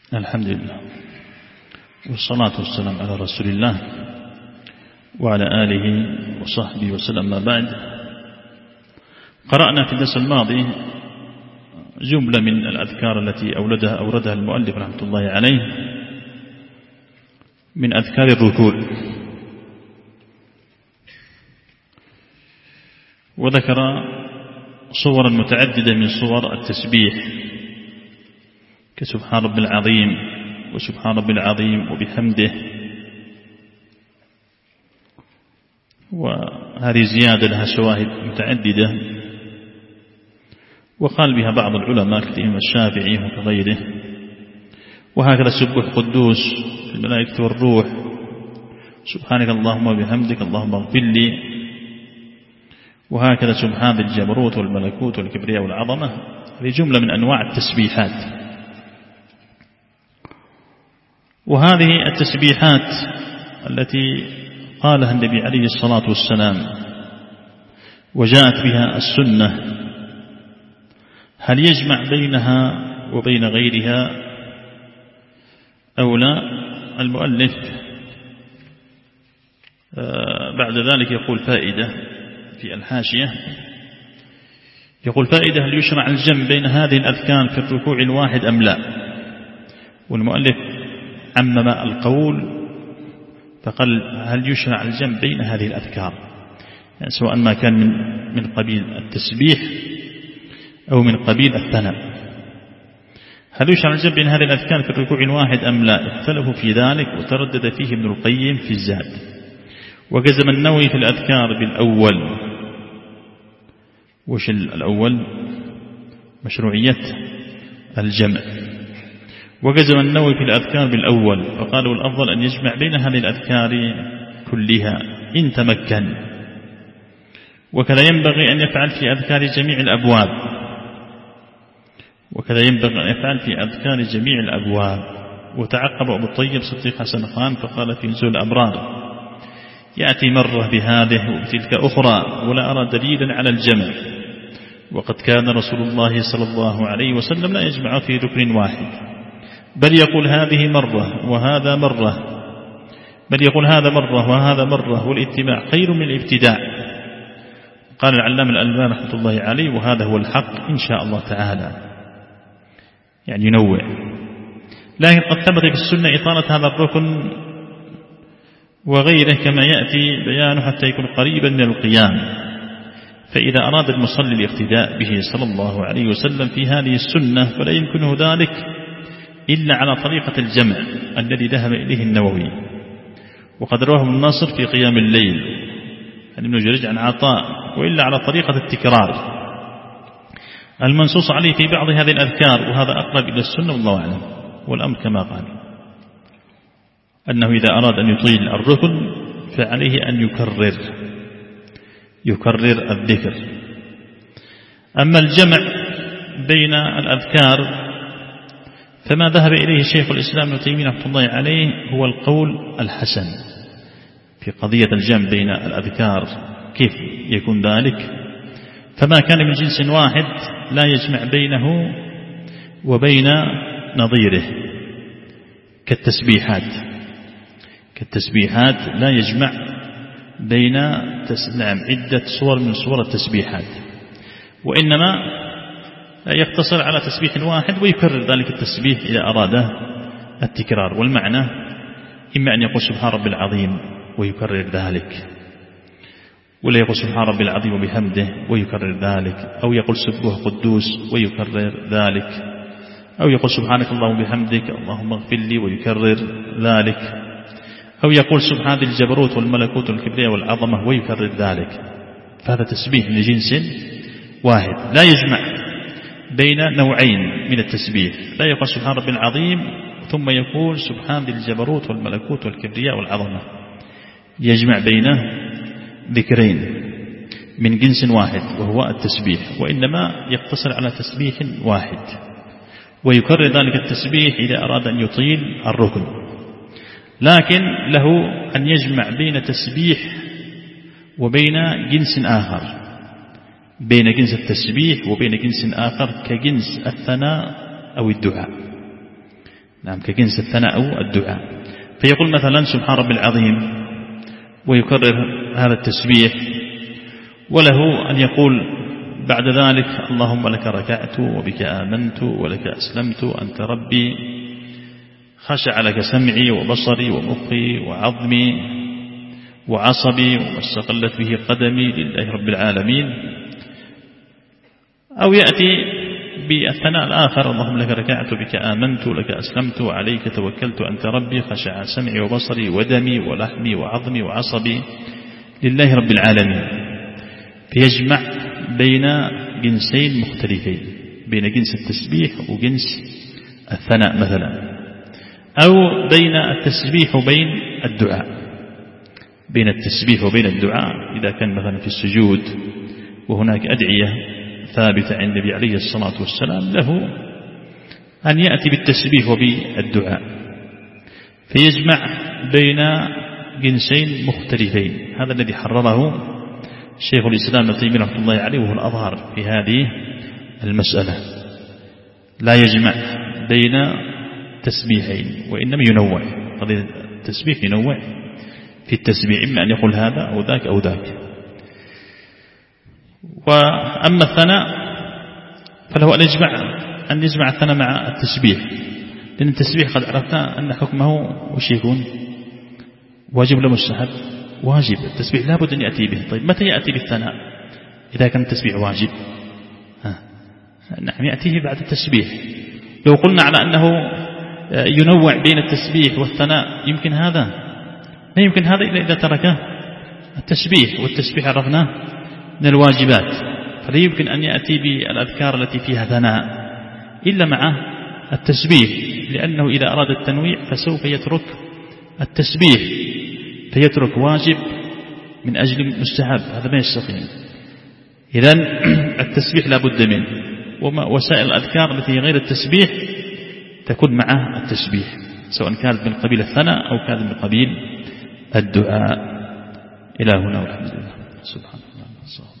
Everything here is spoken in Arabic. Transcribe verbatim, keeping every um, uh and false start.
الحمد لله والصلاة والسلام على رسول الله وعلى آله وصحبه وسلم. ما بعد، قرأنا في الدرس الماضي جملة من الأذكار التي أوردها أوردها المؤلف رحمة الله عليه من أذكار الركوع، وذكر صورا متعددة من صور التسبيح كسبحان رب العظيم وسبحان رب العظيم وبحمده، وهذه زيادة لها شواهد متعددة وقال بها بعض العلماء كالإمام الشافعي وغيره. وهكذا سبح قدوس الملائكة والروح، سبحانك اللهم وبحمدك اللهم اغفر لي، وهكذا سبحان الجبروت والملكوت والكبرياء والعظمة. هذه جملة من أنواع التسبيحات. وهذه التسبيحات التي قالها النبي عليه الصلاة والسلام وجاءت بها السنة، هل يجمع بينها وبين غيرها أو لا؟ المؤلف بعد ذلك يقول فائدة في الحاشية، يقول فائدة: هل يشرع الجمع بين هذه الأذكار في الركوع الواحد أم لا؟ والمؤلف عمم القول فقال هل يشرع الجمع بين هذه الأذكار، يعني سواء ما كان من من قبيل التسبيح أو من قبيل الثناء. هل يشرع الجمع بين هذه الأذكار في الركوع الواحد أم لا؟ اختلفوا في ذلك وتردد فيه ابن القيم في الزاد، وجزم النووي في الأذكار بالأول. وش الأول؟ مشروعية الجمع. وجزم النووي في الأذكار بالأول فقالوا الأفضل أن يجمع بين هذه الأذكار كلها إن تمكن، وكذا ينبغي أن يفعل في أذكار جميع الأبواب وكذا ينبغي أن يفعل في أذكار جميع الأبواب. وتعقب أبو الطيب صديق حسن خان فقال في نزول الأبرار: يأتي مرة بهذه وتلك أخرى ولا أرى دليلا على الجمع، وقد كان رسول الله صلى الله عليه وسلم لا يجمع في ركن واحد، بل يقول هذه مرة وهذا مرة بل يقول هذا مرة وهذا مرة، والاتباع خير من الابتداع. قال العلامة الألباني رحمة الله عليه: وهذا هو الحق إن شاء الله تعالى، يعني ينوع. لكن قد ثبت في السنة إطالة هذا الركن وغيره كما يأتي بيانه حتى يكون قريبا من القيام، فإذا أراد المصلي الاقتداء به صلى الله عليه وسلم في هذه السنة فلا يمكنه ذلك إلا على طريقة الجمع الذي ذهب إليه النووي. وقد رواه ابن ناصر في قيام الليل عن ابن جريج عن عطاء، وإلا على طريقة التكرار المنصوص عليه في بعض هذه الأذكار، وهذا أقرب إلى السنة والله أعلم. والأمر كما قال أنه إذا أراد أن يطيل الركن فعليه أن يكرر يكرر الذكر. أما الجمع بين الأذكار فما ذهب إليه شيخ الإسلام ابن تيمية رحمة الله عليه هو القول الحسن في قضية الجمع بين الأذكار. كيف يكون ذلك؟ فما كان من جنس واحد لا يجمع بينه وبين نظيره كالتسبيحات كالتسبيحات لا يجمع بين نعم عدة صور من صور التسبيحات، وإنما يقتصر على تسبيح واحد ويكرر ذلك التسبيح إذا أراد التكرار. والمعنى إما أن يقول سبحان رب العظيم ويكرر ذلك، ولا يقول سبحان رب العظيم وبحمده ويكرر ذلك، أو يقول سبح قدوس ويكرر ذلك، أو يقول سبحانك اللهم وبحمدك اللهم اغفر لي ويكرر ذلك، أو يقول سبحان الجبروت والملكوت والكبرياء والعظمة ويكرر ذلك. فهذا تسبيح لجنس واحد لا يجمع بين نوعين من التسبيح، لا يقول سبحان رب العظيم ثم يقول سبحان الجبروت والملكوت والكبرياء والعظمة، يجمع بين ذكرين من جنس واحد وهو التسبيح، وإنما يقتصر على تسبيح واحد ويكرر ذلك التسبيح إذا أراد أن يطيل الركن. لكن له أن يجمع بين تسبيح وبين جنس آخر، بين جنس التسبيح وبين جنس آخر كجنس الثناء أو الدعاء. نعم كجنس الثناء أو الدعاء. فيقول مثلا سبحان ربي العظيم ويكرر هذا التسبيح، وله أن يقول بعد ذلك اللهم لك ركعت وبك آمنت ولك أسلمت أنت ربي، خشع لك سمعي وبصري ومخي وعظمي وعصبي وما استقلت به قدمي لله رب العالمين. أو يأتي بالثناء الآخر اللهم لك ركعت بك آمنت لك أسلمت وعليك توكلت أنت ربي، خشع سمعي وبصري ودمي ولحمي وعظمي وعصبي لله رب العالمين. فيجمع بين جنسين مختلفين، بين جنس التسبيح وجنس الثناء مثلا، أو بين التسبيح وبين الدعاء، بين التسبيح وبين الدعاء إذا كان مثلا في السجود وهناك أدعية ثابتة عند النبي عليه الصلاة والسلام له أن يأتي بالتسبيح وبالدعاء، فيجمع بين جنسين مختلفين. هذا الذي حرره شيخ الإسلام ابن تيمية رحمه الله عليه وهو الأظهر في هذه المسألة، لا يجمع بين تسبيحين وإنما ينوع. قضية التسبيح ينوع في التسبيح، إما أن يقول هذا أو ذاك أو ذاك. وأما الثناء فله أن يجمع أن يجمع الثناء مع التسبيح، لأن التسبيح قد عرفنا أن حكمه وش يكون واجب ولا مستحب؟ واجب. التسبيح لابد أن يأتي به. طيب متى يأتي بالثناء إذا كان التسبيح واجب؟ ها. نعم يأتيه بعد التسبيح. لو قلنا على أنه ينوع بين التسبيح والثناء يمكن هذا؟ لا يمكن هذا إلا إذا ترك التسبيح، والتسبيح عرفناه من الواجبات، فلا يمكن أن يأتي بالأذكار التي فيها ثناء إلا مع التسبيح، لأنه إذا أراد التنويع فسوف يترك التسبيح فيترك واجب من أجل مستحب، هذا ما يستقيم. إذن التسبيح لا بد منه، وسائل الأذكار التي غير التسبيح تكون مع التسبيح، سواء كانت من قبيل الثناء أو كانت من قبيل الدعاء. إلى هنا والحمد لله. سبحان الله.